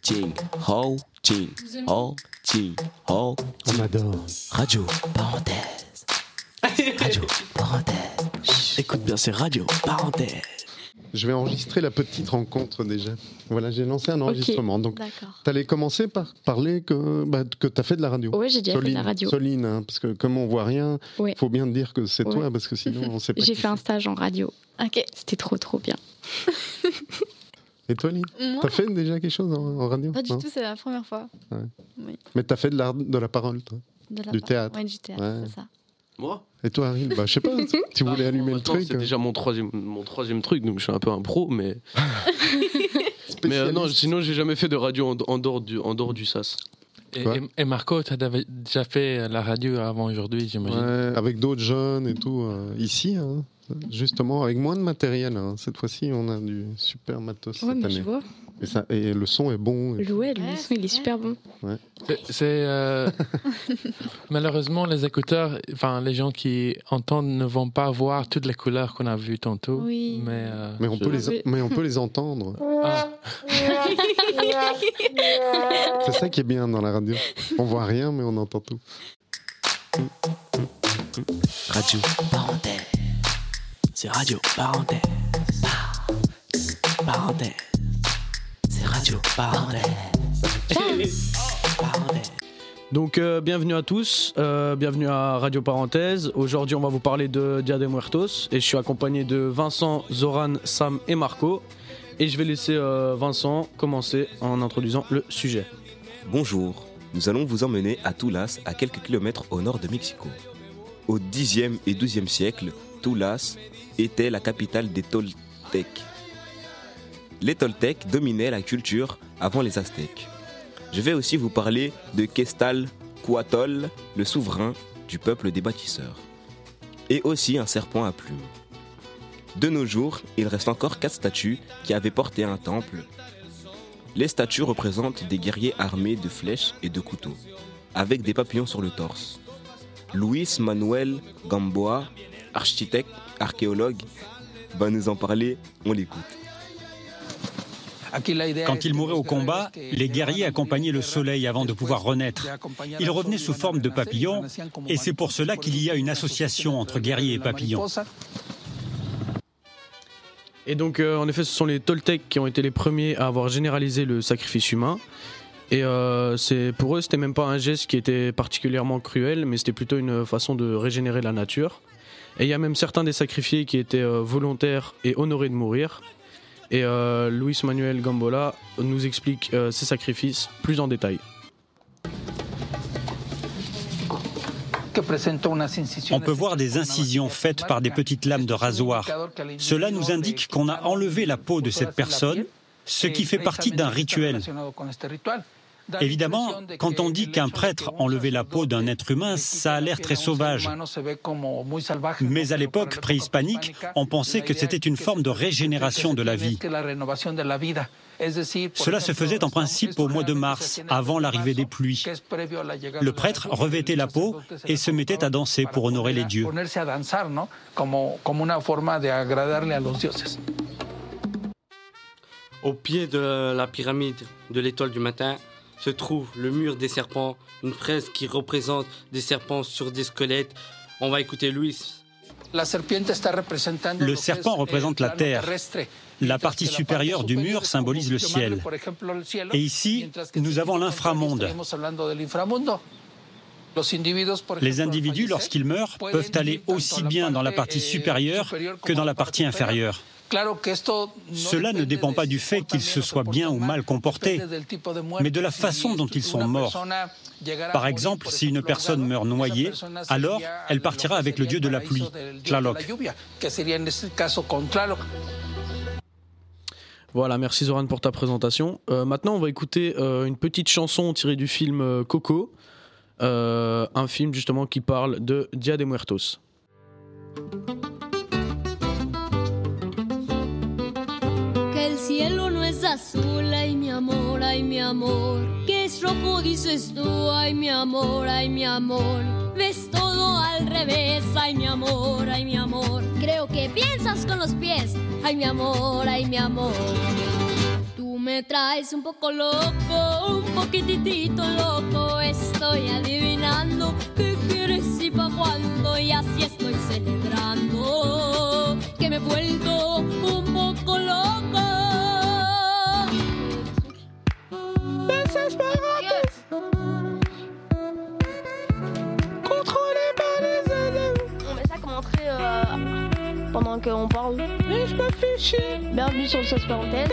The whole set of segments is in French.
On adore. Radio parenthèse. Radio parenthèse. Écoute bien, c'est radio parenthèse. Je vais enregistrer la petite rencontre déjà. Voilà, j'ai lancé un enregistrement. Donc, d'accord. tu allais commencer par parler que tu as fait de la radio. Oui, j'ai déjà fait de la radio. Soline, hein, parce que comme on voit rien, il faut bien dire que c'est toi, parce que sinon on sait pas. J'ai fait un stage en radio. Ok. C'était trop bien. Et toi, Lynn, t'as fait déjà quelque chose en radio? Pas du tout, c'est la première fois. Ouais. Oui. Mais t'as fait de la parole, toi? Du théâtre? Oui, du théâtre, c'est ça. Moi? Et toi, Harry? Je sais pas, tu voulais allumer le truc. C'est déjà mon troisième truc, donc je suis un peu un pro, mais... mais non, sinon j'ai jamais fait de radio en dehors du SAS. Et Marco, tu as déjà fait la radio avant aujourd'hui, j'imagine. Ouais, avec d'autres jeunes et tout, ici, hein, justement, avec moins de matériel. Hein. Cette fois-ci, on a du super matos cette année. Je vois. Et le son est bon. Le son, il est super bon. Ouais. Malheureusement, les écouteurs, les gens qui entendent ne vont pas voir toutes les couleurs qu'on a vues tantôt. Oui. Mais on peut les entendre. Ah. C'est ça qui est bien dans la radio. On voit rien, mais on entend tout. Radio parenthèse. C'est radio parenthèse. Parenthèse. C'est radio parenthèse. Donc bienvenue à tous, bienvenue à Radio Parenthèse. Aujourd'hui on va vous parler de Dia de Muertos et je suis accompagné de Vincent, Zoran, Sam et Marco. Et je vais laisser Vincent commencer en introduisant le sujet. Bonjour, nous allons vous emmener à Tulas, à quelques kilomètres au nord de Mexico. Au Xe et XIIe siècle, Tulas était la capitale des Toltecs. Les Toltecs dominaient la culture avant les Aztèques. Je vais aussi vous parler de Quetzalcoatl, le souverain du peuple des bâtisseurs. Et aussi un serpent à plumes. De nos jours, il reste encore 4 statues qui avaient porté un temple. Les statues représentent des guerriers armés de flèches et de couteaux, avec des papillons sur le torse. Luis Manuel Gamboa, architecte, archéologue, va nous en parler, on l'écoute. Quand ils mouraient au combat, les guerriers accompagnaient le soleil avant de pouvoir renaître. Ils revenaient sous forme de papillons, et c'est pour cela qu'il y a une association entre guerriers et papillons. Et donc, en effet, ce sont les Toltecs qui ont été les premiers à avoir généralisé le sacrifice humain. Et pour eux, c'était même pas un geste qui était particulièrement cruel, mais c'était plutôt une façon de régénérer la nature. Et il y a même certains des sacrifiés qui étaient volontaires et honorés de mourir. Et Luis Manuel Gamboa nous explique ces sacrifices plus en détail. On peut voir des incisions faites par des petites lames de rasoir. Cela nous indique qu'on a enlevé la peau de cette personne, ce qui fait partie d'un rituel. Évidemment, quand on dit qu'un prêtre enlevait la peau d'un être humain, ça a l'air très sauvage. Mais à l'époque préhispanique, on pensait que c'était une forme de régénération de la vie. Cela se faisait en principe au mois de mars, avant l'arrivée des pluies. Le prêtre revêtait la peau et se mettait à danser pour honorer les dieux. Au pied de la pyramide de l'étoile du matin se trouve le mur des serpents, une fresque qui représente des serpents sur des squelettes. On va écouter Luis. Le serpent représente la terre. La partie supérieure du mur symbolise le ciel. Et ici, nous avons l'inframonde. Les individus, lorsqu'ils meurent, peuvent aller aussi bien dans la partie supérieure que dans la partie inférieure. Cela ne dépend pas du fait qu'ils se soient bien ou mal comportés, mais de la façon dont ils sont morts. Par exemple, si une personne meurt noyée, alors elle partira avec le dieu de la pluie, Tlaloc. Voilà, merci Zoran pour ta présentation. Maintenant, on va écouter une petite chanson tirée du film Coco, un film justement qui parle de Dia de Muertos. Azul, ay mi amor, que es rojo dices tú, ay mi amor, ves todo al revés, ay mi amor, creo que piensas con los pies, ay mi amor, me traes un poco loco, un poquitito loco. Estoy adivinando qué quieres y pa' cuándo. Y así estoy celebrando que me he vuelto un poco loco. Contrôlé par les ennemis. On met ça comme entrée pendant qu'on parle. Et je me fais chier. Bienvenue sur le sauce parenthèse.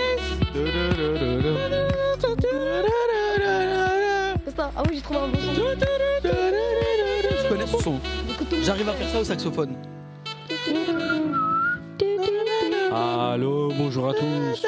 C'est ça. Ah oui, j'ai trouvé un bon son. Je connais ce son. J'arrive à faire ça au saxophone. Allô, bonjour à tous.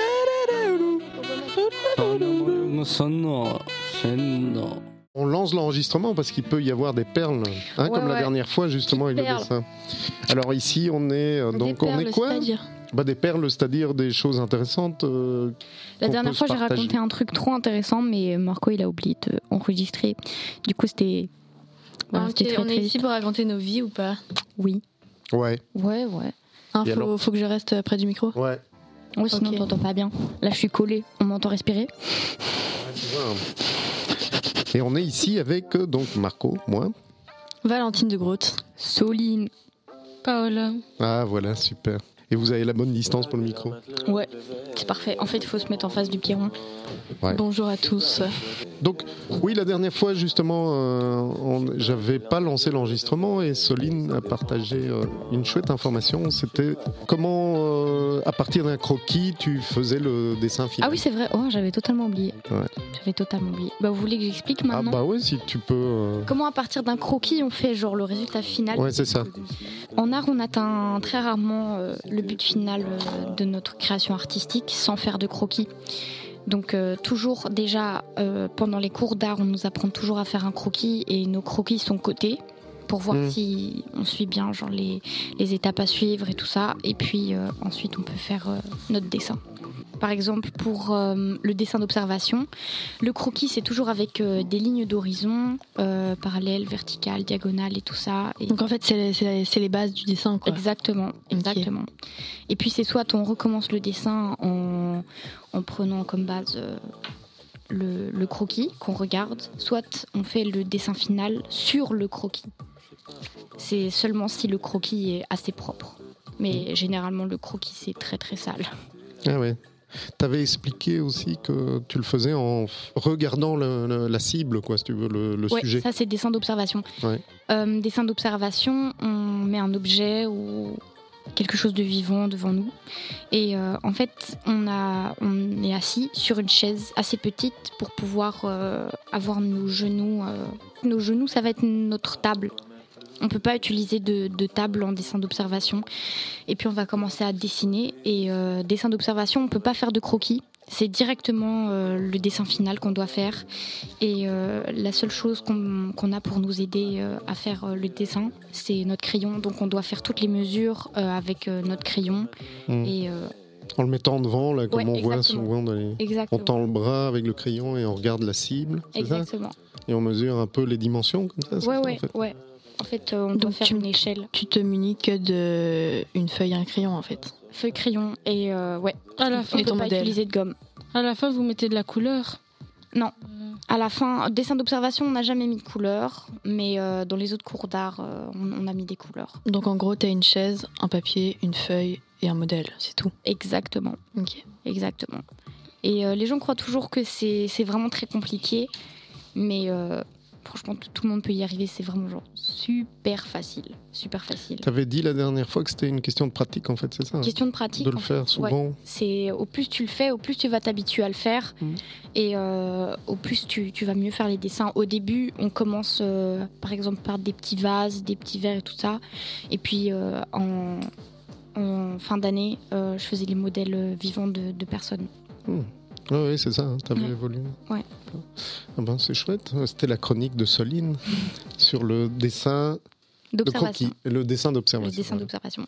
On lance l'enregistrement parce qu'il peut y avoir des perles, hein, comme la dernière fois justement avec le dessin. Alors ici on est donc on est quoi ? Des perles, c'est-à-dire des choses intéressantes. La dernière fois j'ai raconté un truc trop intéressant, mais Marco il a oublié d'enregistrer. Du coup c'était. Voilà, c'était on est ici pour raconter nos vies ou pas ? Oui. Ouais. Hein, faut que je reste près du micro. Ouais. Ouais, sinon on t'entend pas bien. Là je suis collée, on m'entend respirer. Et on est ici avec donc Marco, moi, Valentine de Groot, Soline, Paola. Ah voilà, super. Et vous avez la bonne distance pour le micro ? Ouais, c'est parfait. En fait, il faut se mettre en face du pied rond. Ouais. Bonjour à tous. Donc, oui, la dernière fois, justement, j'avais pas lancé l'enregistrement et Soline a partagé une chouette information. C'était comment, à partir d'un croquis, tu faisais le dessin final. Ah oui, c'est vrai. Oh, j'avais totalement oublié. Ouais. Vous voulez que j'explique maintenant ? Ah bah ouais, si tu peux... Comment, à partir d'un croquis, on fait genre le résultat final ? Ouais, c'est ça. En art, on atteint très rarement le but final de notre création artistique sans faire de croquis. Donc toujours déjà pendant les cours d'art on nous apprend toujours à faire un croquis et nos croquis sont cotés pour voir si on suit bien genre les étapes à suivre et tout ça, et puis ensuite on peut faire notre dessin. Par exemple pour le dessin d'observation, le croquis c'est toujours avec des lignes d'horizon parallèles, verticales, diagonales et tout ça. Et donc en fait c'est les bases du dessin quoi. Exactement. Et puis c'est soit on recommence le dessin en prenant comme base le croquis qu'on regarde, soit on fait le dessin final sur le croquis. C'est seulement si le croquis est assez propre. Mais généralement le croquis c'est très très sale. Ah ouais. T'avais expliqué aussi que tu le faisais en regardant la cible, quoi, si tu veux, le sujet. Ça c'est dessin d'observation. Ouais. Dessin d'observation, on met un objet ou quelque chose de vivant devant nous. Et en fait, on est assis sur une chaise assez petite pour pouvoir avoir nos genoux. Nos genoux, ça va être notre table. On ne peut pas utiliser de table en dessin d'observation. Et puis on va commencer à dessiner. Et dessin d'observation, on ne peut pas faire de croquis. C'est directement le dessin final qu'on doit faire. Et la seule chose qu'on a pour nous aider à faire le dessin, c'est notre crayon. Donc on doit faire toutes les mesures avec notre crayon. Et, en le mettant devant, là, comme on exactement. voit souvent, on tend le bras avec le crayon et on regarde la cible. Exactement. Ça et on mesure un peu les dimensions comme ça. Ouais. En fait, on doit faire une échelle. Tu te munis que d'une feuille et un crayon, en fait. Feuille, crayon et ouais. À la fin, on ne peut pas utiliser de gomme. À la fin, vous mettez de la couleur ? Non. À la fin, dessin d'observation, on n'a jamais mis de couleur, mais dans les autres cours d'art, on a mis des couleurs. Donc en gros, tu as une chaise, un papier, une feuille et un modèle, c'est tout. Exactement. Ok. Exactement. Et les gens croient toujours que c'est vraiment très compliqué, mais franchement, tout le monde peut y arriver. C'est vraiment genre super facile. Tu avais dit la dernière fois que c'était une question de pratique, en fait, c'est ça ? Question de pratique. De le faire souvent. Ouais. C'est, au plus tu le fais, au plus tu vas t'habituer à le faire. Et au plus tu vas mieux faire les dessins. Au début, on commence par exemple par des petits vases, des petits verres et tout ça. Et puis en fin d'année, je faisais les modèles vivants de personnes. Oui, c'est ça, tu avais évolué. Ouais. Ah ben, c'est chouette. C'était la chronique de Soline sur le dessin d'observation. Le dessin d'observation. Le dessin d'observation.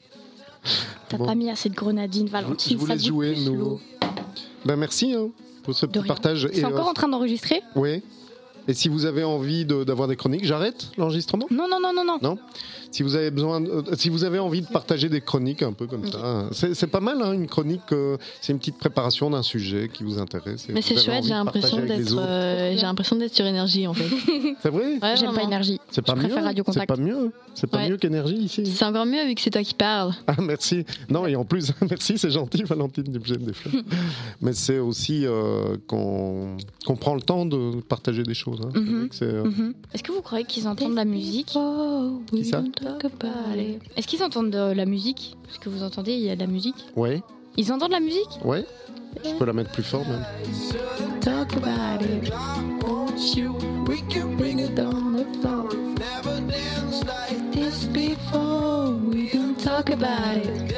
T'as pas mis assez de grenadine, Valentine. Je voulais jouer, nous. Ben, merci pour ce petit partage. C'est encore en train d'enregistrer ? Oui. Et si vous avez envie d'avoir des chroniques, j'arrête l'enregistrement ? Non. Non. Si vous avez si vous avez envie de partager des chroniques un peu comme ça, c'est pas mal, hein, une chronique. C'est une petite préparation d'un sujet qui vous intéresse. Mais c'est chouette, j'ai l'impression d'être sur Énergie en fait. C'est vrai ? Ouais, J'aime pas Énergie. C'est pas mieux. Radio Contact. C'est pas mieux qu'Énergie ici. C'est encore mieux vu que c'est toi qui parles. Ah merci. Non, et en plus, merci, c'est gentil, Valentine Dubjem des fleurs. Mais c'est aussi qu'on prend le temps de partager des choses. Hein. Est-ce que vous croyez qu'ils entendent la musique ? Qui ça ? Est-ce qu'ils entendent de la musique ? Parce que vous entendez, il y a de la musique. Ouais. Ils entendent la musique ? Ouais. Je peux la mettre plus fort même. Talk about it. We can bring it on the floor. Never danced like this before. We can talk about it.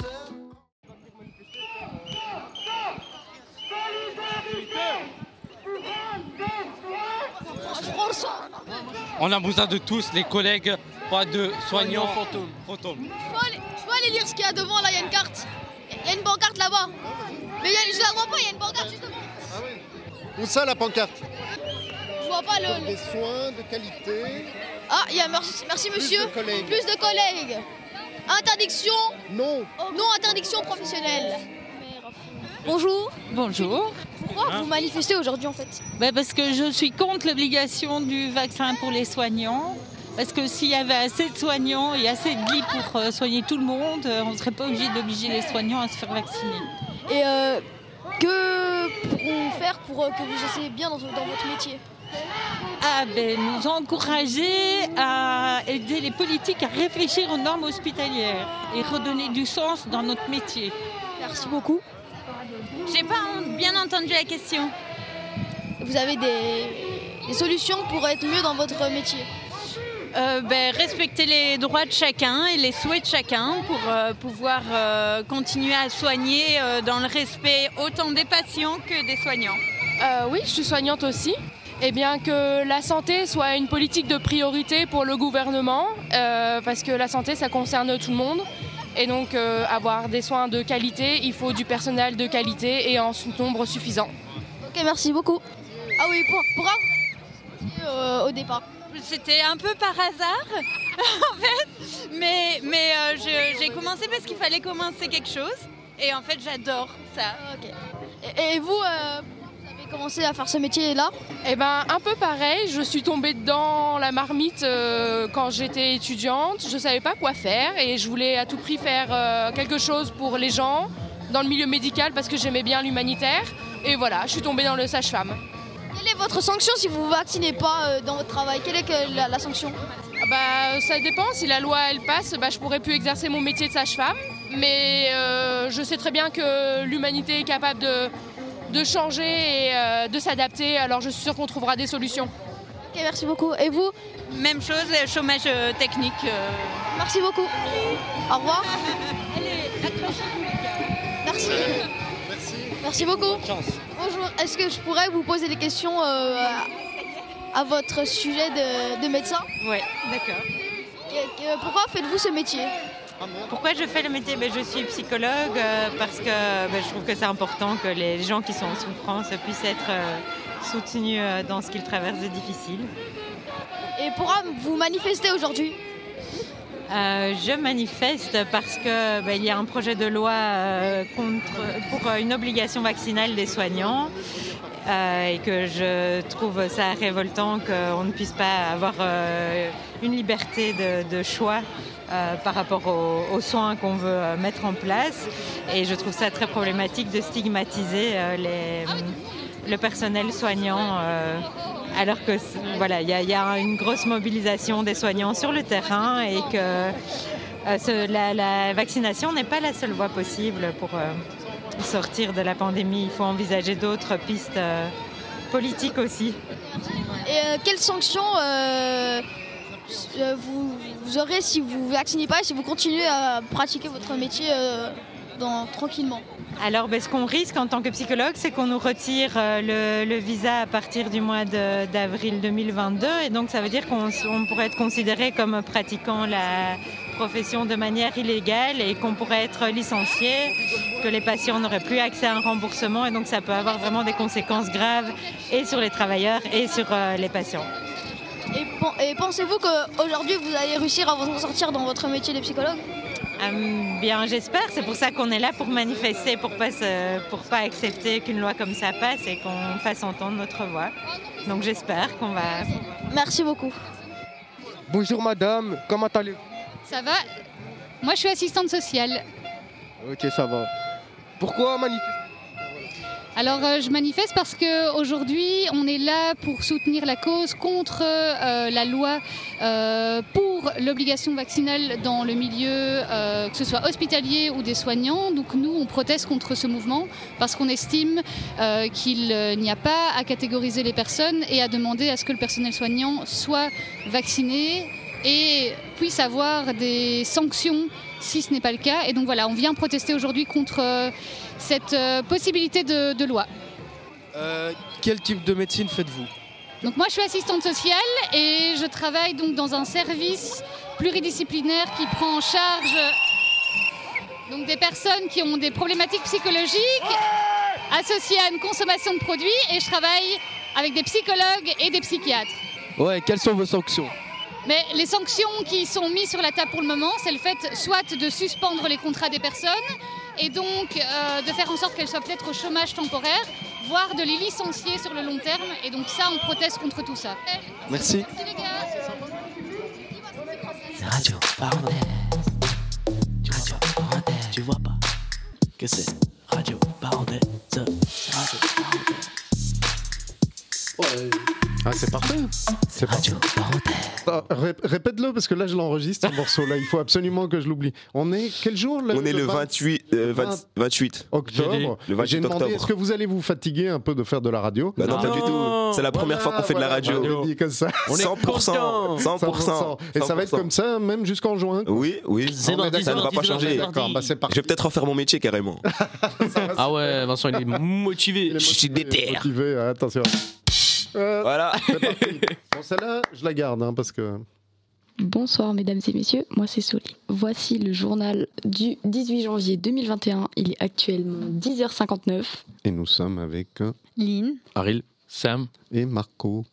On a besoin de tous, les collègues, pas de soignants fantômes. Je peux aller lire ce qu'il y a devant, là, il y a une carte. Il y a une pancarte là-bas. Mais je la vois pas, il y a une pancarte juste devant. Ah oui. Où ça, la pancarte ? Je vois pas Des soins de qualité. Ah, il y a merci monsieur. Plus de collègues. Interdiction. Non, interdiction professionnelle. Bonjour. Bonjour. Pourquoi vous manifestez aujourd'hui en fait ? Parce que je suis contre l'obligation du vaccin pour les soignants. Parce que s'il y avait assez de soignants et assez de lits pour soigner tout le monde, on ne serait pas obligé d'obliger les soignants à se faire vacciner. Et que pourrons faire pour que vous soyez bien dans votre métier ? Nous encourager à aider les politiques à réfléchir aux normes hospitalières et redonner du sens dans notre métier. Merci beaucoup. J'ai pas bien entendu la question. Vous avez des solutions pour être mieux dans votre métier ? Respecter les droits de chacun et les souhaits de chacun pour pouvoir continuer à soigner dans le respect autant des patients que des soignants. Oui, je suis soignante aussi. Et bien que la santé soit une politique de priorité pour le gouvernement, parce que la santé, ça concerne tout le monde. Et donc, avoir des soins de qualité, il faut du personnel de qualité et en nombre suffisant. Ok, merci beaucoup. Ah oui, pourquoi au départ ? C'était un peu par hasard, en fait. Mais j'ai commencé parce qu'il fallait commencer quelque chose. Et en fait, j'adore ça. Ok. Et vous avez commencé à faire ce métier-là ? Un peu pareil. Je suis tombée dans la marmite quand j'étais étudiante. Je ne savais pas quoi faire et je voulais à tout prix faire quelque chose pour les gens dans le milieu médical parce que j'aimais bien l'humanitaire. Et voilà, je suis tombée dans le sage-femme. Quelle est votre sanction si vous ne vous vaccinez pas dans votre travail ? Quelle est la sanction ? Ça dépend. Si la loi elle passe, je ne pourrai plus exercer mon métier de sage-femme. Mais je sais très bien que l'humanité est capable de changer et de s'adapter. Alors je suis sûre qu'on trouvera des solutions. Ok, merci beaucoup. Et vous ? Même chose, chômage technique. Merci beaucoup. Au revoir. Allez, accrochez-vous. Merci. Merci beaucoup. Bonjour, est-ce que je pourrais vous poser des questions à votre sujet de médecin ? Oui, d'accord. Pourquoi faites-vous ce métier ? Pourquoi je fais le métier ? Je suis psychologue parce que je trouve que c'est important que les gens qui sont en souffrance puissent être soutenus dans ce qu'ils traversent de difficile. Et pourquoi vous manifestez aujourd'hui ? Je manifeste parce que il y a un projet de loi pour une obligation vaccinale des soignants et que je trouve ça révoltant qu'on ne puisse pas avoir une liberté de choix par rapport aux soins qu'on veut mettre en place. Et je trouve ça très problématique de stigmatiser le personnel soignant alors que il y a une grosse mobilisation des soignants sur le terrain et que la vaccination n'est pas la seule voie possible pour sortir de la pandémie. Il faut envisager d'autres pistes politiques aussi. Et quelles sanctions vous aurez si vous ne vaccinez pas et si vous continuez à pratiquer votre métier tranquillement ? Alors, ce qu'on risque en tant que psychologue, c'est qu'on nous retire le visa à partir du mois d'avril 2022. Et donc, ça veut dire qu'on pourrait être considéré comme pratiquant la profession de manière illégale et qu'on pourrait être licencié, que les patients n'auraient plus accès à un remboursement et donc ça peut avoir vraiment des conséquences graves et sur les travailleurs et sur les patients. Et pensez-vous qu'aujourd'hui vous allez réussir à vous en sortir dans votre métier de psychologue ? Bien, j'espère. C'est pour ça qu'on est là pour manifester, pour pas accepter qu'une loi comme ça passe et qu'on fasse entendre notre voix. Donc j'espère qu'on va... Merci beaucoup. Bonjour madame, comment allez-vous ? Ça va ? Moi je suis assistante sociale. Ok, ça va. Pourquoi manifester ? Alors je manifeste parce qu'aujourd'hui on est là pour soutenir la cause contre la loi pour l'obligation vaccinale dans le milieu, que ce soit hospitalier ou des soignants. Donc nous on proteste contre ce mouvement parce qu'on estime qu'il n'y a pas à catégoriser les personnes et à demander à ce que le personnel soignant soit vacciné et puisse avoir des sanctions si ce n'est pas le cas. Et donc voilà, on vient protester aujourd'hui contre cette possibilité de loi. Quel type de médecine faites-vous ? Donc moi je suis assistante sociale et je travaille donc dans un service pluridisciplinaire qui prend en charge donc des personnes qui ont des problématiques psychologiques associées à une consommation de produits et je travaille avec des psychologues et des psychiatres. Ouais, quelles sont vos sanctions ? Mais les sanctions qui sont mises sur la table pour le moment, c'est le fait soit de suspendre les contrats des personnes et donc de faire en sorte qu'elles soient peut-être au chômage temporaire, voire de les licencier sur le long terme. Et donc ça, on proteste contre tout ça. Merci. Merci les gars. C'est Radio Parenthèse. Radio Parenthèse. Tu vois pas que c'est Radio Parenthèse. C'est Radio Parenthèse. Ouais. Ah, c'est parfait. C'est Radio Parenthèse. Ah, répète-le parce que là je l'enregistre ce morceau là, il faut absolument que je l'oublie. On est quel jour là? On est le 28 octobre. Le 28 J'ai demandé octobre. est-ce que vous allez vous fatiguer un peu de faire de la radio? Bah non, pas du tout. C'est la première fois qu'on fait de la radio. On dit comme ça. On est 100%. 100%. Et ça va être comme ça même jusqu'en juin. Oui, ça ne va pas changer. D'accord, bah c'est parti. Je vais peut-être refaire mon métier carrément. Ah ouais, Vincent il est motivé. Je suis déter. Motivé, attention. Voilà. C'est parti. Bon, celle-là, je la garde parce que. Bonsoir mesdames et messieurs, moi c'est Soli. Voici le journal du 18 janvier 2021. Il est actuellement 10h59. Et nous sommes avec Lynn, Aril, Sam et Marco.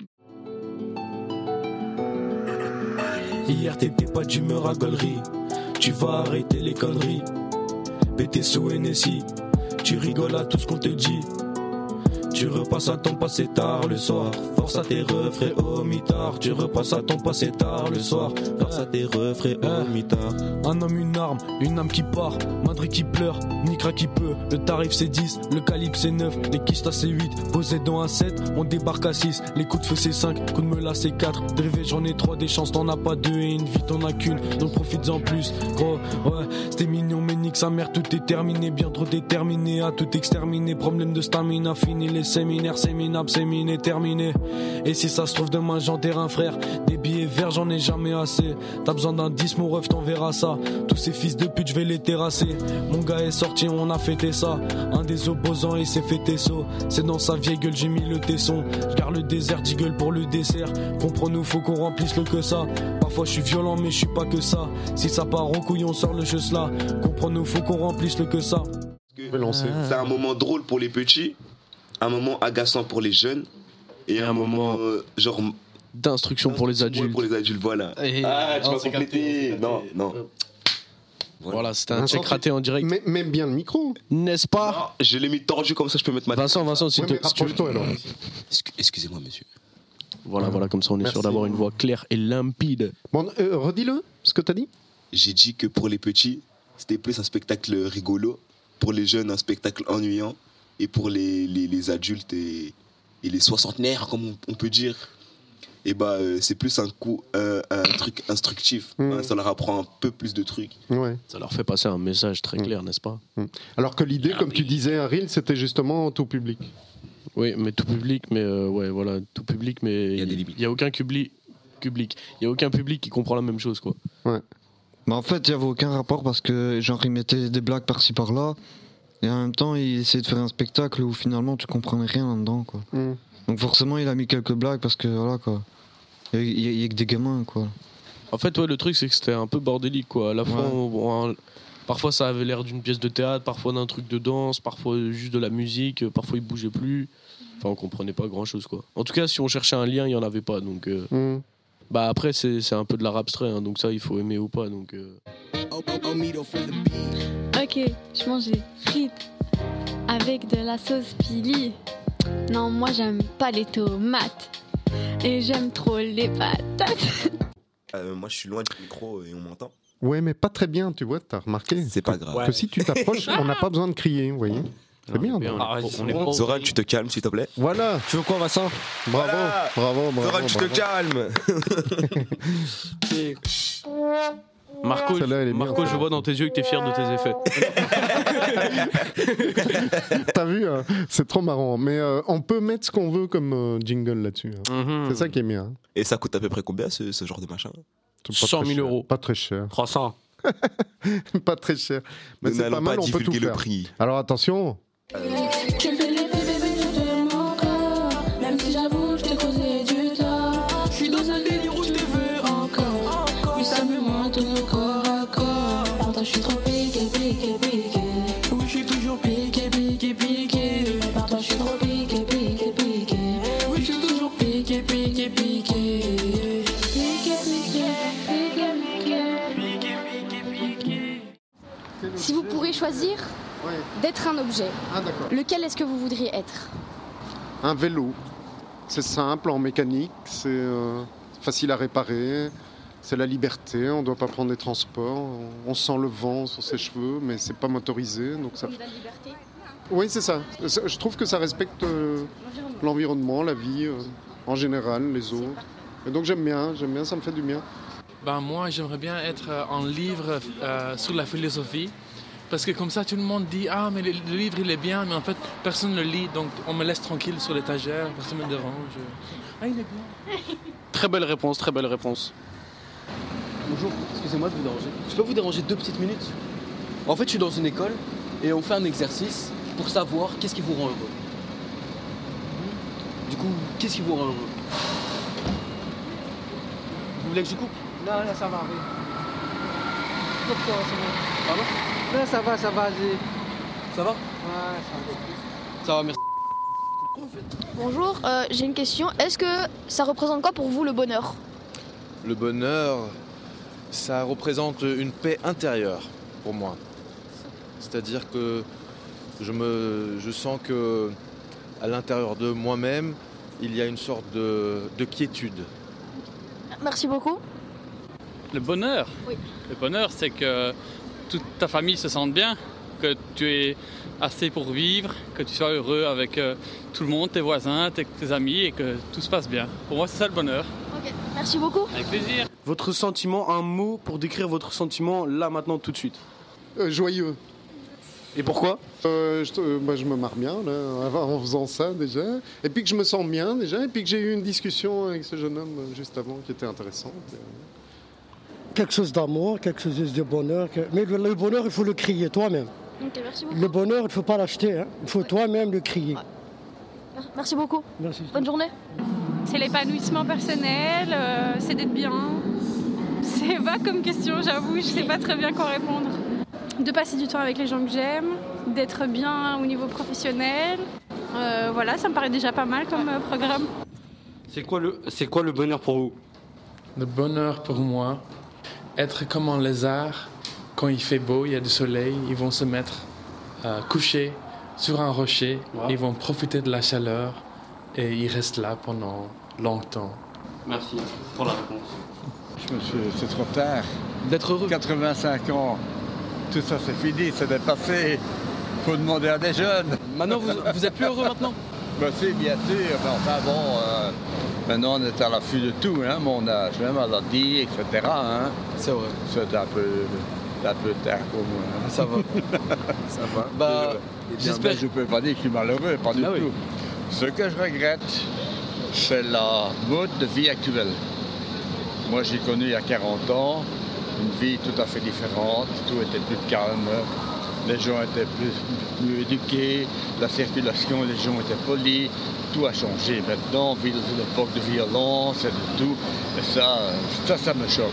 Hier t'étais pas d'humeur à gaulerie. Tu vas arrêter les conneries. Pété sous NSI. Tu rigoles à tout ce qu'on te dit. Tu repasses à ton passé tard le soir. Force à tes refrains au mitard. Tu repasses à ton passé tard le soir. Force à tes refrains au mitard. Un homme, une arme, une âme qui part. Madrid qui pleure, Nikra qui peut. Le tarif c'est 10, le calibre c'est 9. Les Kista c'est 8, Poséidon à 7. On débarque à 6, les coups de feu c'est 5. Coup de meula c'est 4, dérivé j'en ai 3. Des chances t'en as pas 2 et une vie t'en as qu'une. Donc profites-en plus, gros. Ouais, c'était mignon mais nique sa mère. Tout est terminé, bien trop déterminé à tout exterminer. Problème de stamina, fini les séminaires, séminables, séminé, terminé. Et si ça se trouve demain j'enterre un frère. Des billets verts j'en ai jamais assez. T'as besoin d'un 10 mon ref t'enverras ça. Tous ces fils de pute je vais les terrasser. Mon gars est sorti on a fêté ça. Un des opposants il s'est fait tesso. C'est dans sa vieille gueule j'ai mis le tesson. Je garde le désert, gueule pour le dessert. Comprends-nous faut qu'on remplisse le que ça. Parfois je suis violent mais je suis pas que ça. Si ça part en couille on sort le jeu là. Comprends-nous faut qu'on remplisse le que ça. C'est un moment drôle pour les petits, un moment agaçant pour les jeunes et un moment genre d'instruction pour les adultes. Pour les adultes, voilà. Et tu vas c'est compléter. Non. Voilà, c'était un check raté en direct. Mais même bien le micro. N'est-ce pas? Non, je l'ai mis tordu comme ça, je peux mettre ma. Vincent, si tu rapproche-toi alors. Excusez-moi, monsieur. Voilà, comme ça on est sûr d'avoir une voix claire et limpide. Bon, redis-le, ce que t'as dit. J'ai dit que pour les petits, c'était plus un spectacle rigolo. Pour les jeunes, un spectacle ennuyant. Et pour les adultes et les soixantenaires, comme on peut dire, et c'est plus un truc instructif. Ça leur apprend un peu plus de trucs. Ouais. Ça leur fait passer un message très clair, n'est-ce pas? Alors que l'idée, comme tu disais, Aril, c'était justement tout public. Oui, mais tout public, mais tout public, mais il n'y a aucun public. Il y a aucun public qui comprend la même chose, quoi. Ouais. Bah en fait, il n'y avait aucun rapport parce que genre ils mettaient des blagues par-ci par-là et en même temps ils essayaient de faire un spectacle où finalement tu comprenais rien là-dedans, quoi. Donc forcément il a mis quelques blagues parce que voilà, quoi. Il y a que des gamins, quoi. En fait, ouais, le truc, c'est que c'était un peu bordélique, quoi. À la fois, parfois, ça avait l'air d'une pièce de théâtre, parfois d'un truc de danse, parfois juste de la musique, parfois, il bougeait plus. Enfin, on comprenait pas grand-chose, quoi. En tout cas, si on cherchait un lien, il y en avait pas, donc... Bah après, c'est un peu de l'art abstrait, hein, donc ça, il faut aimer ou pas, donc... Ok, je mangeais frites avec de la sauce pili. Non, moi, j'aime pas les tomates. Et j'aime trop les patates. Moi, je suis loin du micro et on m'entend. Ouais, mais pas très bien, tu vois, t'as remarqué. C'est pas grave. Que si tu t'approches, on n'a pas besoin de crier, vous voyez. C'est bien. Zoran, tu te calmes, s'il te plaît. Voilà. Tu veux quoi, Vincent? Bravo, bravo. Zoran, tu te calmes. Marco, je vois dans tes yeux que t'es fier de tes effets. T'as vu, hein, c'est trop marrant. Mais on peut mettre ce qu'on veut comme jingle là-dessus. Hein. C'est ça qui est bien. Et ça coûte à peu près combien ce genre de machin? 100 000 euros. Pas très cher. 300. Pas très cher. Mais c'est pas mal, on peut tout faire. Prix. Alors attention. Je fais les bébés, je te donne mon corps. Même si j'avoue, je t'ai causé du tort. Je suis dans un délire où je te veux encore. Oui, ça me monte au corps à corps. Pourtant, je suis trop piqué. Oui, je suis toujours piqué. Pourtant, je suis trop piqué. Oui, je suis toujours piqué. Si vous pourrez choisir d'être un objet, lequel est-ce que vous voudriez être? Un vélo. C'est simple en mécanique, c'est facile à réparer, c'est la liberté, on ne doit pas prendre des transports, on sent le vent sur ses cheveux, mais c'est pas motorisé. Donc ça... La liberté? Oui, c'est ça. Je trouve que ça respecte l'environnement, la vie en général, les autres. Et donc j'aime bien, ça me fait du bien. Moi, j'aimerais bien être un livre sur la philosophie. Parce que comme ça, tout le monde dit « Ah, mais le livre, il est bien. » Mais en fait, personne ne le lit. Donc, on me laisse tranquille sur l'étagère. Ça me dérange. Ah, il est bien. Très belle réponse. Bonjour, excusez-moi de vous déranger. Je peux vous déranger 2 petites minutes? En fait, je suis dans une école et on fait un exercice pour savoir qu'est-ce qui vous rend heureux. Du coup, qu'est-ce qui vous rend heureux? Vous voulez que je coupe? Non, là, ça va, oui. Pardon? Non, ça va, vas-y. Ça va? Ouais, ça va. Ça va, merci. Bonjour, j'ai une question. Est-ce que ça représente quoi pour vous le bonheur? Le bonheur, ça représente une paix intérieure pour moi. C'est-à-dire que je sens que à l'intérieur de moi-même, il y a une sorte de quiétude. Merci beaucoup. Le bonheur? Oui. Le bonheur, c'est que toute ta famille se sente bien, que tu es assez pour vivre, que tu sois heureux avec tout le monde, tes voisins, tes amis et que tout se passe bien. Pour moi, c'est ça le bonheur. Ok, merci beaucoup. Avec plaisir. Votre sentiment, un mot pour décrire votre sentiment là, maintenant, tout de suite. Joyeux. Et pourquoi? Je me marre bien là, en faisant ça déjà. Et puis que je me sens bien déjà. Et puis que j'ai eu une discussion avec ce jeune homme juste avant qui était intéressante. Quelque chose d'amour, quelque chose de bonheur. Mais le bonheur, il faut le crier toi-même. Ok, merci beaucoup. Le bonheur, il ne faut pas l'acheter. Hein. Il faut toi-même le crier. Merci beaucoup. Merci. Bonne journée. C'est l'épanouissement personnel, c'est d'être bien. C'est vague comme question, j'avoue, je ne sais pas très bien quoi répondre. De passer du temps avec les gens que j'aime, d'être bien au niveau professionnel. Voilà, ça me paraît déjà pas mal comme programme. C'est quoi le bonheur pour vous? Le bonheur pour moi, être comme un lézard, quand il fait beau, il y a du soleil, ils vont se mettre couchés sur un rocher, ils vont profiter de la chaleur et ils restent là pendant longtemps. Merci pour la réponse. C'est trop tard. D'être heureux. 85 ans, tout ça c'est fini, c'est dépassé. Faut demander à des jeunes. Maintenant, vous êtes plus heureux maintenant? Ben si, bien sûr, mais enfin bon, maintenant on est à l'affût de tout, hein, mon âge, hein, maladie, etc. Hein. C'est vrai. C'est un peu tard pour moi. Hein. Ça va. Ça va. Bah, j'espère. Je ne peux pas dire que je suis malheureux, pas du tout. Oui. Ce que je regrette, c'est la mode de vie actuelle. Moi, j'ai connu il y a 40 ans une vie tout à fait différente, tout était plus calme, les gens étaient plus éduqués, la circulation, les gens étaient polis, tout a changé. Maintenant, on vit dans une époque de violence et de tout, et ça me choque.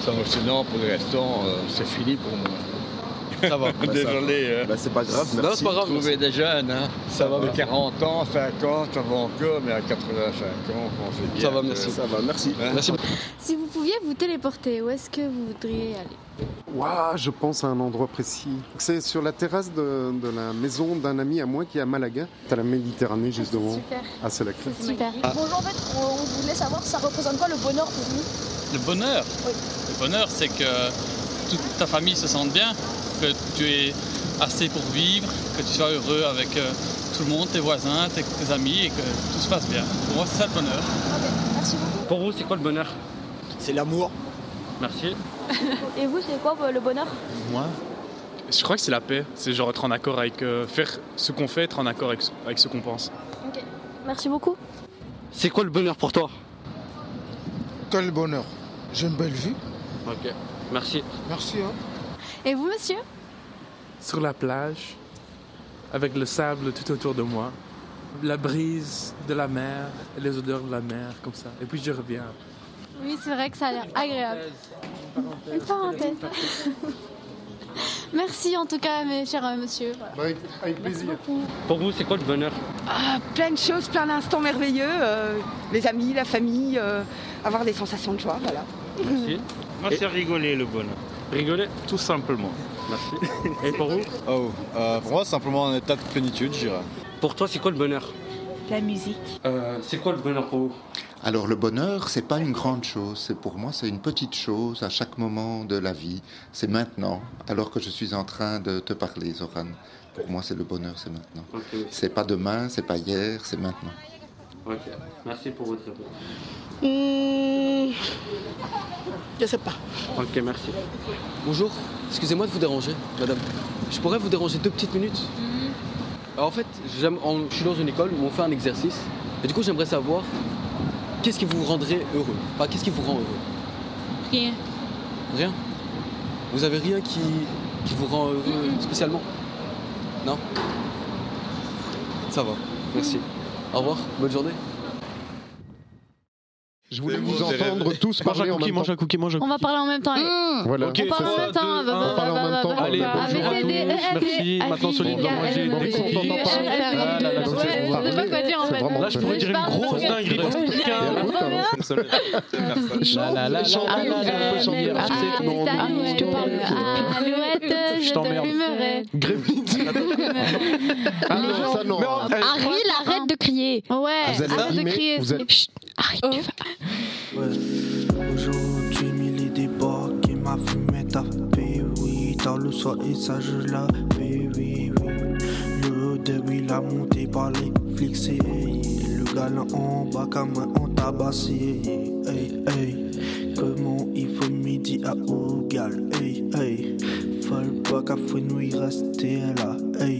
Sinon, pour le restant, c'est fini pour moi. Ça va. Désolé. C'est pas grave, Non, c'est pas grave. Trouver des jeunes, hein. Ça va. De 40 ans, 50, ça va encore, mais à 85 ans, on fait bien. Ça va, merci. Ça va, merci. Merci. Si vous pouviez vous téléporter, où est-ce que vous voudriez aller? Waouh, je pense à un endroit précis. C'est sur la terrasse de la maison d'un ami à moi qui est à Malaga. T'as la Méditerranée juste devant. Super. Ah, c'est la classe. Super. Bonjour, en fait, on voulait savoir, ça représente quoi le bonheur pour vous? Le bonheur Oui. Le bonheur, c'est que toute ta famille se sente bien, que tu es assez pour vivre, que tu sois heureux avec tout le monde, tes voisins, tes amis et que tout se passe bien. Pour moi, c'est ça le bonheur. Ok, merci beaucoup. Pour vous, c'est quoi le bonheur? C'est l'amour. Merci. Et vous, c'est quoi le bonheur? Moi, je crois que c'est la paix. C'est genre être en accord avec... faire ce qu'on fait, être en accord avec ce qu'on pense. Ok, merci beaucoup. C'est quoi le bonheur pour toi? Quel bonheur? J'ai une belle vie. Ok, merci. Merci. Hein. Et vous, monsieur? Sur la plage, avec le sable tout autour de moi, la brise de la mer, et les odeurs de la mer, comme ça. Et puis je reviens. Oui, c'est vrai que ça a l'air agréable. Une parenthèse. Merci en tout cas, mes chers monsieur. Voilà. Avec plaisir. Pour vous, c'est quoi le bonheur? Plein de choses, plein d'instants merveilleux. Les amis, la famille, avoir des sensations de joie, voilà. Merci. Moi, c'est rigoler le bonheur. Rigoler? Tout simplement. Merci. Et pour vous? Pour moi, c'est simplement un état de plénitude, je dirais. Pour toi, c'est quoi le bonheur? La musique. C'est quoi le bonheur pour vous? Alors le bonheur, c'est pas une grande chose. Pour moi, c'est une petite chose à chaque moment de la vie. C'est maintenant, alors que je suis en train de te parler, Zoran. Pour moi, c'est le bonheur, c'est maintenant. Okay. C'est pas demain, c'est pas hier, c'est maintenant. Ok, merci pour votre réponse. Je sais pas. Ok, merci. Bonjour, excusez-moi de vous déranger, madame. Je pourrais vous déranger 2 petites minutes? Alors, en fait, je suis dans une école où on fait un exercice. Et du coup, j'aimerais savoir qu'est-ce qui vous rendrait heureux? Enfin, qu'est-ce qui vous rend heureux? Rien. Rien? Vous avez rien qui vous rend heureux spécialement? Non? Ça va, merci. Au revoir, bonne journée. Je voulais vous entendre tous parler en même temps. Mange un cookie. On va parler en même temps. Voilà. Ok, on parle en même temps. On parle en même temps. Allez, bonjour à tous. Merci. Maintenant, Soline va manger des cookies. Je sais pas quoi dire en fait. Là, je pourrais dire une grosse dinguerie dans ce Je t'emmerde. Ariel, arrête de crier. Ouais, arrête de crier. Arrête, tu vas. Aujourd'hui, mille débats qui m'a fumé tapé, oui. Tard le soir et ça je l'avais, oui. Le début l'a monté par les flics, le galant en bas comme en tabassé, comment il faut midi à Ougal, faut pas qu'à nous y rester là,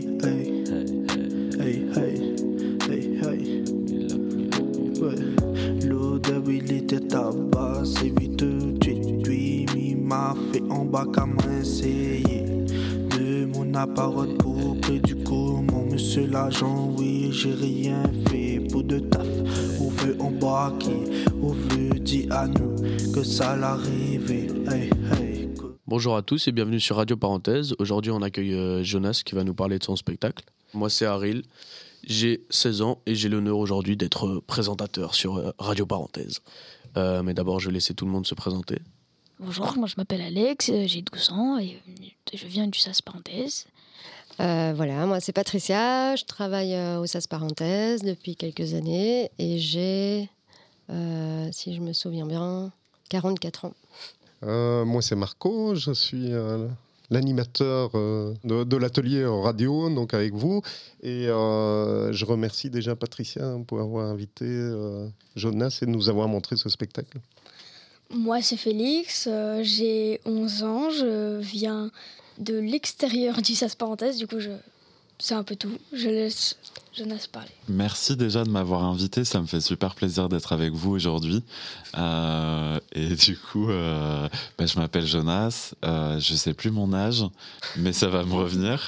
Le début il était tabassé, vite lui m'a fait en bas comme essayer de mon appareil pour près du comment monsieur l'agent, oui j'ai rien fait pour de taf, on veut embarquer, on veut dire à nous que ça l'arrivée, Bonjour à tous et bienvenue sur Radio Parenthèse. Aujourd'hui on accueille Jonas qui va nous parler de son spectacle. Moi c'est Ariel, j'ai 16 ans et j'ai l'honneur aujourd'hui d'être présentateur sur Radio Parenthèse. Mais d'abord je vais laisser tout le monde se présenter. Bonjour, moi je m'appelle Alex, j'ai 12 ans et je viens du SAS Parenthèse. Voilà, moi c'est Patricia, je travaille au SAS Parenthèse depuis quelques années et j'ai, si je me souviens bien, 44 ans. Moi c'est Marco, je suis l'animateur de l'atelier radio, donc avec vous. Et je remercie déjà Patricia pour avoir invité Jonas et de nous avoir montré ce spectacle. Moi c'est Félix, j'ai 11 ans, je viens de l'extérieur du SAS Parenthèse, du coup c'est un peu tout. Je laisse Jonas parler. Merci déjà de m'avoir invité, ça me fait super plaisir d'être avec vous aujourd'hui. Et du coup, je m'appelle Jonas, je sais plus mon âge, mais ça va me revenir.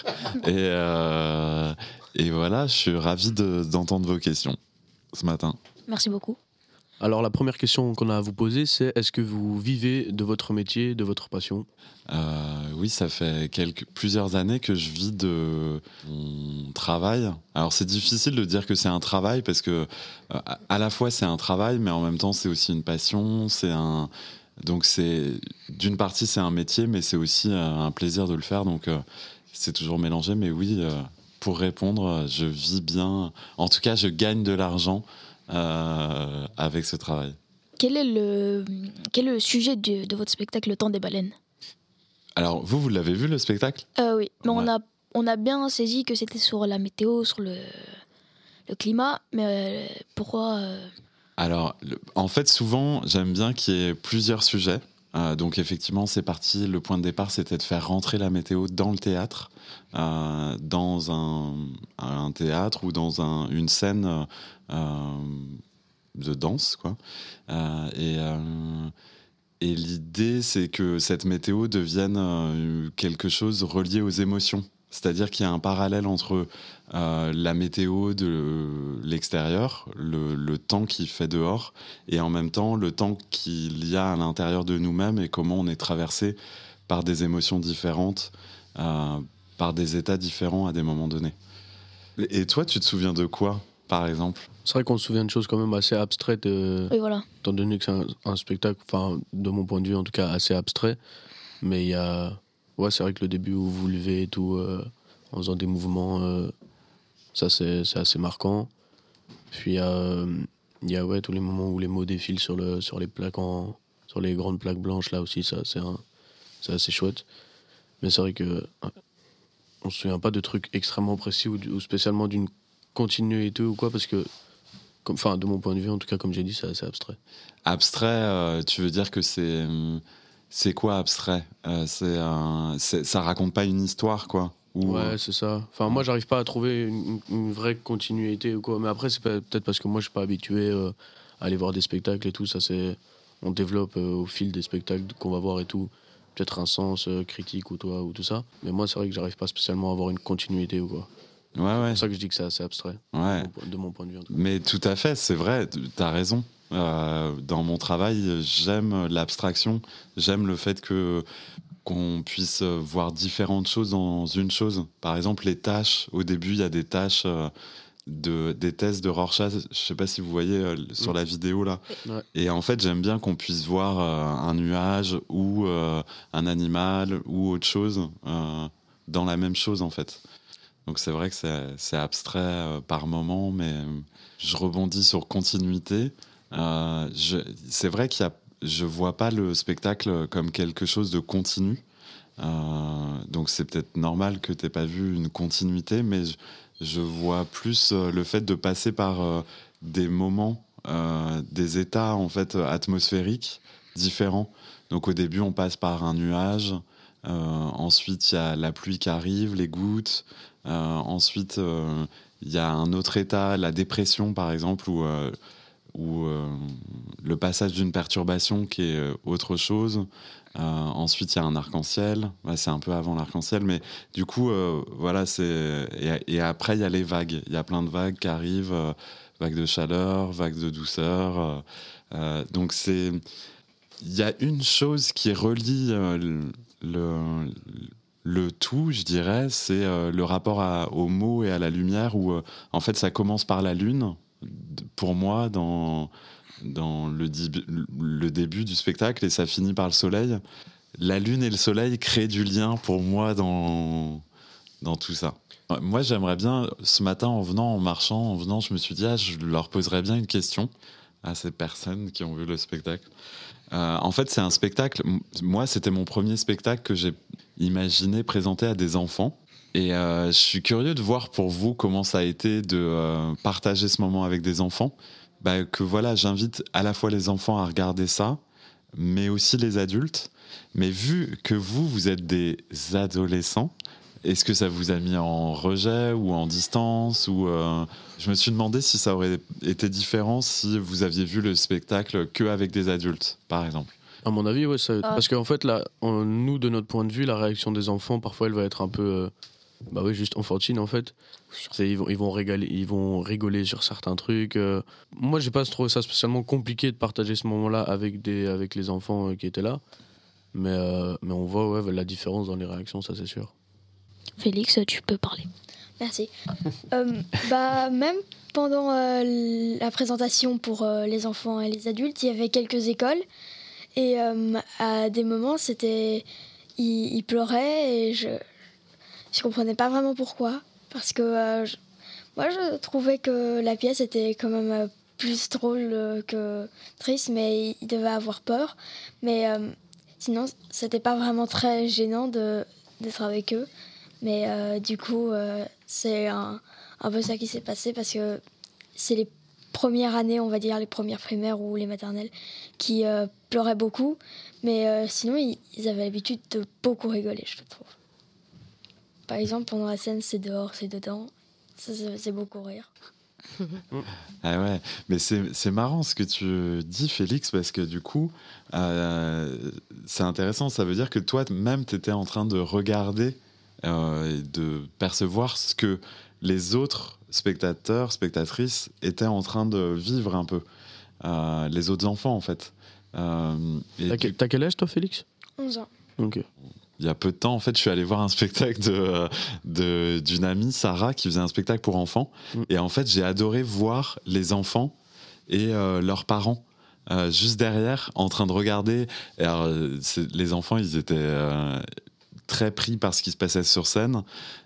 Et voilà, je suis ravi d'entendre vos questions ce matin. Merci beaucoup. Alors la première question qu'on a à vous poser, c'est est-ce que vous vivez de votre métier, de votre passion ? Oui, ça fait plusieurs années que je vis de mon travail. Alors c'est difficile de dire que c'est un travail parce que à la fois c'est un travail, mais en même temps c'est aussi une passion. Donc d'une partie c'est un métier, mais c'est aussi un plaisir de le faire. Donc c'est toujours mélangé, mais oui. Pour répondre, je vis bien. En tout cas, je gagne de l'argent avec ce travail. Quel est le sujet de votre spectacle Le Temps des baleines ? Alors, vous l'avez vu, le spectacle ? Oui, mais Ouais. on a bien saisi que c'était sur la météo, sur le climat, mais pourquoi Alors, en fait, souvent, j'aime bien qu'il y ait plusieurs sujets. Donc, effectivement, c'est parti. Le point de départ, c'était de faire rentrer la météo dans le théâtre, dans un théâtre ou dans une scène de danse, quoi. Et l'idée, c'est que cette météo devienne quelque chose relié aux émotions. C'est-à-dire qu'il y a un parallèle entre la météo de l'extérieur, le temps qu'il fait dehors, et en même temps le temps qu'il y a à l'intérieur de nous-mêmes et comment on est traversé par des émotions différentes, par des états différents à des moments donnés. Et toi, tu te souviens de quoi, par exemple ? C'est vrai qu'on se souvient de choses quand même assez abstraites, Oui, voilà. étant donné que c'est un spectacle, enfin de mon point de vue en tout cas, assez abstrait. Mais il y a... Ouais, c'est vrai que le début où vous levez et tout, en faisant des mouvements, ça c'est assez marquant. Puis il y a tous les moments où les mots défilent sur les plaques, sur les grandes plaques blanches, là aussi, ça c'est assez chouette. Mais c'est vrai que on se souvient pas de trucs extrêmement précis ou spécialement d'une continuité ou quoi, parce que, enfin de mon point de vue en tout cas, comme j'ai dit, c'est assez abstrait. Abstrait, tu veux dire que c'est quoi abstrait ? Ça raconte pas une histoire, quoi. Ouais, c'est ça. Enfin, moi, j'arrive pas à trouver une vraie continuité ou quoi. Mais après, c'est peut-être parce que moi, je suis pas habitué à aller voir des spectacles et tout. Ça, on développe au fil des spectacles qu'on va voir et tout. Peut-être un sens critique ou tout ça. Mais moi, c'est vrai que j'arrive pas spécialement à avoir une continuité ou quoi. Ouais. C'est pour ça que je dis que c'est assez abstrait. Ouais. De mon point de vue. En tout cas. Mais tout à fait, c'est vrai, t'as raison. Dans mon travail, j'aime l'abstraction, j'aime le fait qu'on puisse voir différentes choses dans une chose. Par exemple, les tâches. Au début, il y a des tâches, des tests de Rorschach. Je sais pas si vous voyez sur la vidéo là. Ouais. Et en fait, j'aime bien qu'on puisse voir un nuage ou un animal ou autre chose dans la même chose en fait. Donc c'est vrai que c'est abstrait par moment, mais je rebondis sur continuité. C'est vrai je vois pas le spectacle comme quelque chose de continu. Donc c'est peut-être normal que t'aies pas vu une continuité, mais je vois plus le fait de passer par des moments, des états en fait atmosphériques différents. Donc au début on passe par un nuage, ensuite il y a la pluie qui arrive, les gouttes, ensuite il y a un autre état, la dépression par exemple, ou le passage d'une perturbation qui est autre chose. Ensuite, il y a un arc-en-ciel. Ouais, c'est un peu avant l'arc-en-ciel, mais du coup, voilà, et après, il y a les vagues. Il y a plein de vagues qui arrivent, vagues de chaleur, vagues de douceur. Donc, il y a une chose qui relie le tout, je dirais, c'est le rapport aux mots et à la lumière, où en fait, ça commence par la lune. Pour moi, dans le début du spectacle, et ça finit par le soleil. La lune et le soleil créent du lien pour moi dans tout ça. Moi, j'aimerais bien, ce matin, en marchant, je me suis dit, je leur poserais bien une question à ces personnes qui ont vu le spectacle. En fait, c'est un spectacle, moi, c'était mon premier spectacle que j'ai imaginé présenter à des enfants. Et je suis curieux de voir pour vous comment ça a été de partager ce moment avec des enfants. Que voilà, j'invite à la fois les enfants à regarder ça, mais aussi les adultes. Mais vu que vous êtes des adolescents, est-ce que ça vous a mis en rejet ou en distance ou je me suis demandé si ça aurait été différent si vous aviez vu le spectacle qu'avec des adultes, par exemple. À mon avis, ouais, parce qu'en fait, là, nous, de notre point de vue, la réaction des enfants, parfois, elle va être un peu Bah oui, juste enfantine en fait. Ils vont rigoler sur certains trucs. Moi, j'ai pas trouvé ça spécialement compliqué de partager ce moment-là avec les enfants qui étaient là. Mais on voit la différence dans les réactions, ça c'est sûr. Félix, tu peux parler. Merci. Même pendant la présentation pour les enfants et les adultes, il y avait quelques écoles. Et à des moments, ils pleuraient et je comprenais pas vraiment pourquoi. Parce que moi, je trouvais que la pièce était quand même plus drôle que triste, mais ils devaient avoir peur. Mais sinon, c'était pas vraiment très gênant d'être avec eux. Mais du coup, c'est un peu ça qui s'est passé parce que c'est les premières années, on va dire, les premières primaires ou les maternelles qui pleuraient beaucoup. Mais sinon, ils avaient l'habitude de beaucoup rigoler, je trouve. Par exemple, pendant la scène, c'est dehors, c'est dedans. Ça, c'est beaucoup rire. Ah ouais, mais c'est marrant ce que tu dis, Félix, parce que du coup, c'est intéressant. Ça veut dire que toi-même, tu étais en train de regarder et de percevoir ce que les autres spectateurs, spectatrices étaient en train de vivre un peu. Les autres enfants, en fait. T'as quel âge, toi, Félix ? 11 ans. Ok. Il y a peu de temps, en fait, je suis allé voir un spectacle d'une amie, Sarah, qui faisait un spectacle pour enfants. Et en fait, j'ai adoré voir les enfants et leurs parents juste derrière, en train de regarder. Et alors, les enfants, ils étaient très pris par ce qui se passait sur scène.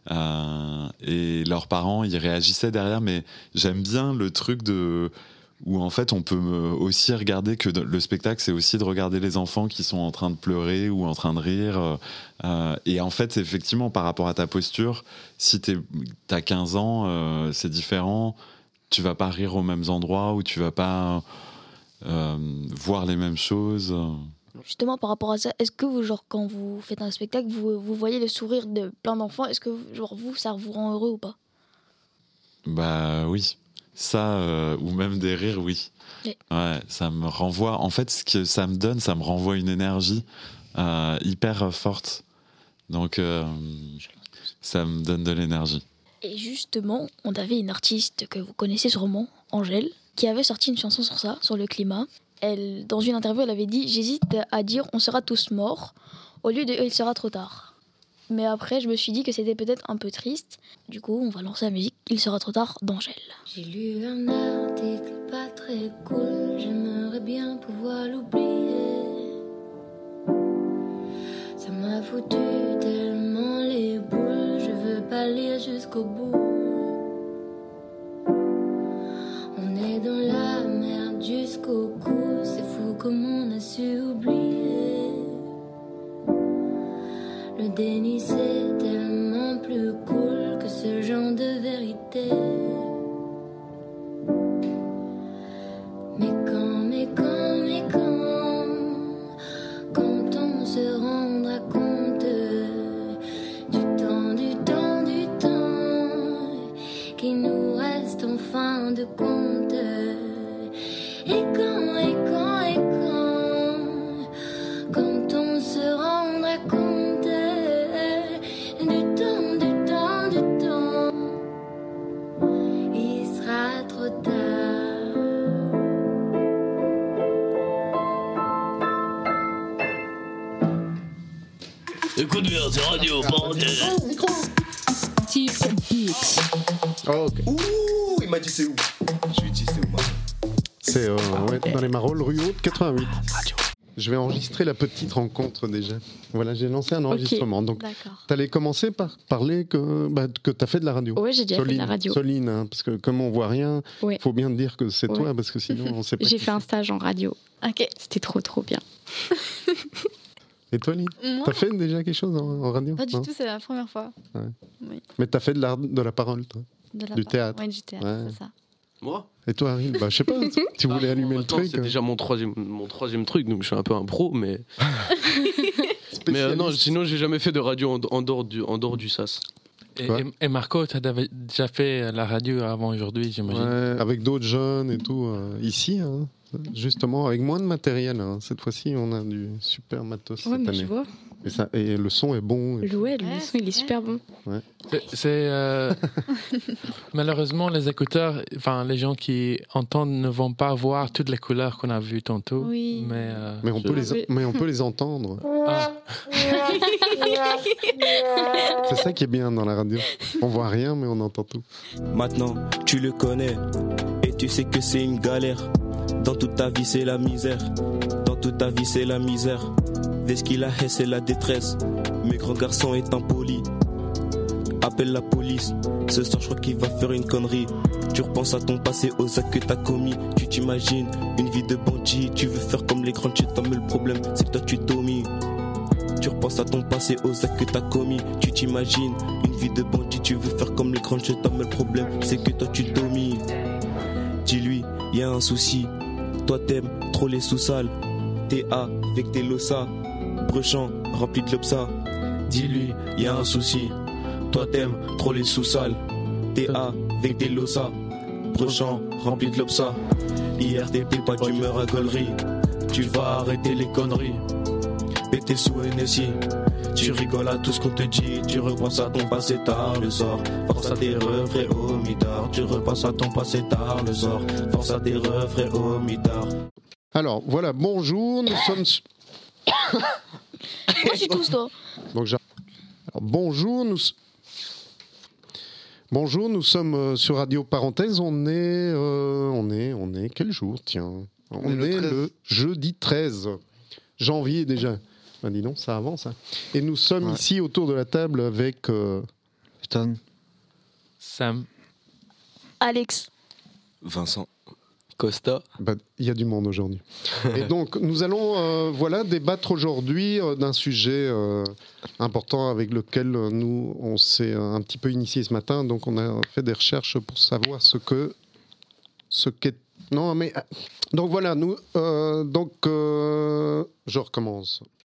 Et leurs parents, ils réagissaient derrière. Mais j'aime bien le truc où en fait on peut aussi regarder que le spectacle, c'est aussi de regarder les enfants qui sont en train de pleurer ou en train de rire. Et en fait, effectivement, par rapport à ta posture, si t'as 15 ans, c'est différent. Tu vas pas rire aux mêmes endroits ou tu vas pas voir les mêmes choses. Justement, par rapport à ça, est-ce que vous, quand vous faites un spectacle, vous voyez le sourire de plein d'enfants? Est-ce que ça vous rend heureux ou pas? Bah oui. Ça, ou même des rires, oui. Ouais, ça me renvoie. En fait, ce que ça me donne, ça me renvoie une énergie hyper forte. Donc, ça me donne de l'énergie. Et justement, on avait une artiste que vous connaissez sûrement, Angèle, qui avait sorti une chanson sur ça, sur le climat. Dans une interview, elle avait dit « J'hésite à dire on sera tous morts au lieu de il sera trop tard ». Mais après, je me suis dit que c'était peut-être un peu triste. Du coup, on va lancer la musique « Il sera trop tard » d'Angèle. J'ai lu un article pas très cool, j'aimerais bien pouvoir l'oublier. Ça m'a foutu tellement les boules, je veux pas lire jusqu'au bout. On est dans la merde jusqu'au cou, c'est fou comme on a su oublier. Le déni c'est tellement plus cool que ce genre de vérité. Mais quand on se rendra compte du temps qui nous reste en fin de compte. Et quand on se rendra compte du temps, il sera trop tard. Écoute bien, c'est radio, bordel. Oh, ok. Ouh, il m'a dit c'est où? Je lui ai dit c'est où, moi. C'est dans les Marolles, rue Haute, 88. Je vais enregistrer la petite rencontre déjà. Voilà, j'ai lancé un enregistrement. Okay, donc, tu allais commencer par parler que tu as fait de la radio. Oui, j'ai déjà fait de la radio. Soline, hein, parce que comme on voit rien, il faut bien dire que c'est toi, parce que sinon on ne sait pas. J'ai fait un stage en radio. Ok. C'était trop bien. Et toi, Lynn, t'as fait déjà quelque chose en radio? Pas du tout, c'est la première fois. Ouais. Oui. Mais t'as fait de la parole, toi? Du théâtre? Oui, du théâtre, c'est ça. Moi? Et toi, Harry? Je sais pas, tu voulais allumer le truc. C'est déjà mon troisième truc, donc je suis un peu un pro, mais... mais non, sinon j'ai jamais fait de radio en dehors du SAS. Et Marco, tu as déjà fait la radio avant aujourd'hui, j'imagine? Ouais, avec d'autres jeunes et tout. Ici, justement, avec moins de matériel. Cette fois-ci, on a du super matos cette année. Je vois. Et le son est bon. Le son, il est super bon. Ouais. Malheureusement, les écouteurs, enfin, les gens qui entendent ne vont pas voir toutes les couleurs qu'on a vues tantôt. Oui. Mais on peut les entendre. Ah. C'est ça qui est bien dans la radio. On voit rien, mais on entend tout. Maintenant, tu le connais et tu sais que c'est une galère. Dans toute ta vie, c'est la misère. Dans toute ta vie, c'est la misère. Dès ce qu'il a, c'est la détresse. Mes grands garçons est impoli. Appelle la police. Ce soir, je crois qu'il va faire une connerie. Tu repenses à ton passé, aux actes que t'as commis. Tu t'imagines une vie de bandit. Tu veux faire comme les grands, tu t'en mets le problème. C'est que toi, tu t'omis. Tu repenses à ton passé, aux actes que t'as commis. Tu t'imagines une vie de bandit. Tu veux faire comme les grands, tu t'en mets le problème. C'est que toi, tu t'omis. Dis-lui, y a un souci. Toi, t'aimes trop les sous-sales. T'es avec tes losa. Brechant, rempli de l'obsa. Dis-lui, y a un souci. Toi t'aimes trop les sous-sales. T'es avec des losa. Brechant, rempli de l'obsa. Hier t'étais pas d'humeur à gaulerie. Tu vas arrêter les conneries. Et t'es sous NSI. Tu rigoles à tout ce qu'on te dit. Tu repenses à ton passé tard le soir. Force à tes refrains au mitard. Tu repenses à ton passé tard le soir. Force à tes refrains au mitard. Alors voilà, bonjour, nous sommes... Moi, je tousse, toi. Donc, alors, bonjour, nous sommes sur Radio Parenthèse. On est quel jour, tiens? On est le jeudi 13 janvier déjà. Ben, dis donc, ça avance. Hein. Et nous sommes ici autour de la table avec Stan, Sam, Alex, Vincent, Costa. Il y a du monde aujourd'hui. Et donc, nous allons débattre aujourd'hui d'un sujet important avec lequel nous, on s'est un petit peu initié ce matin. Donc, on a fait des recherches pour savoir ce qu'est... Non, mais... Donc, voilà, je recommence.